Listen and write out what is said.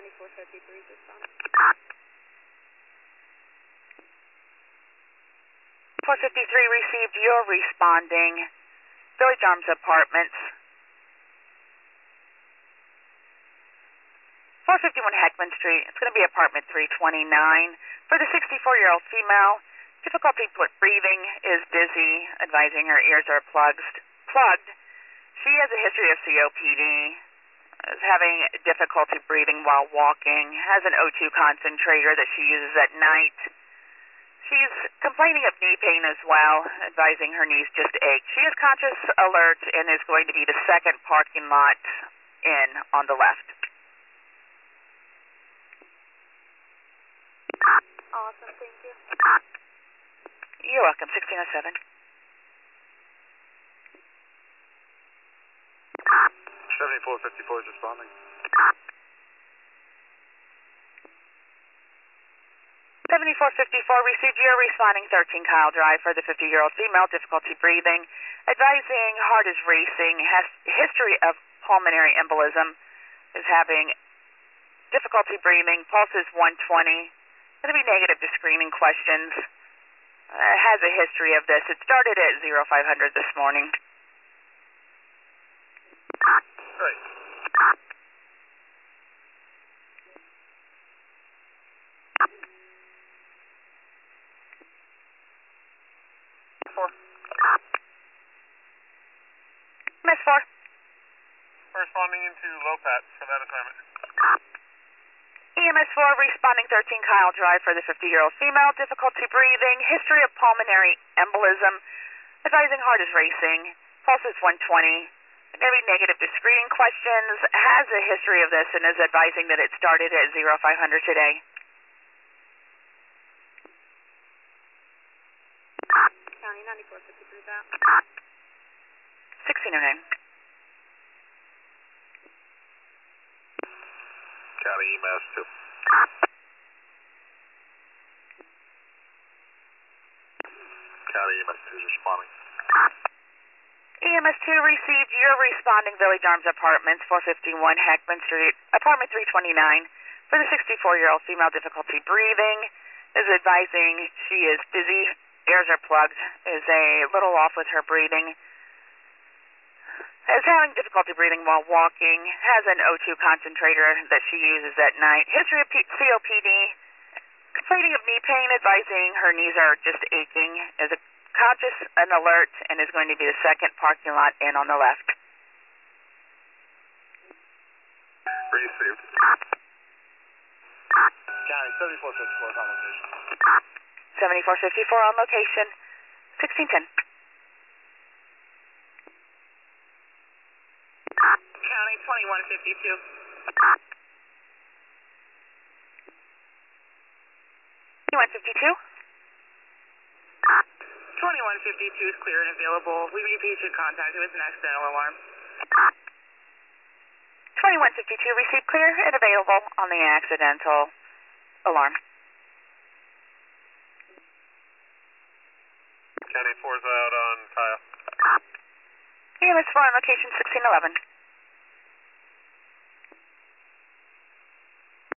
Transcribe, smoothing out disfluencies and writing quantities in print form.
9453 is responding. 453 received. You're responding. Village Arms Apartments. 451 Heckman Street. It's going to be apartment 329. For the 64-year-old female, difficulty breathing, is dizzy, advising her ears are plugged. She has a history of COPD, is having difficulty breathing while walking, has an O2 concentrator that she uses at night. She's complaining of knee pain as well, advising her knees just ache. She is conscious, alert, and is going to be the second parking lot in on the left. Awesome, thank you. You're welcome. 1607. 7454 is responding. 7454 received. You're responding. 13 Kyle Drive for the 50-year-old female, difficulty breathing, advising heart is racing, has history of pulmonary embolism, is having difficulty breathing, pulse is 120. Going to be negative to screening questions. Has a history of this. It started at 0500 this morning. Right. MS4. Responding into Lopat for that assignment. EMS4 responding. 13 Kyle Drive for the 50-year-old female, difficulty breathing, history of pulmonary embolism, advising heart is racing, pulse is 120. Going to be negative to screening questions, has a history of this, and is advising that it started at 0500 today. County 9453 out. 1609. County EMS 2. County EMS 2 is responding. EMS2 received. You're responding. Village Arms Apartments, 451 Heckman Street, apartment 329. For the 64-year-old female, difficulty breathing, is advising she is dizzy, ears are plugged, is a little off with her breathing, is having difficulty breathing while walking, has an O2 concentrator that she uses at night, history of COPD, complaining of knee pain, advising her knees are just aching, is conscious and alert, and is going to be the second parking lot in on the left. Received. County 7454 is on location. 7454 on location. 1610. County 2152. 2152. 2152 is clear and available. We repeat should contact you with an accidental alarm. 2152 received, clear and available on the accidental alarm. County 4's out on Kyle. EMS4 on location 1611.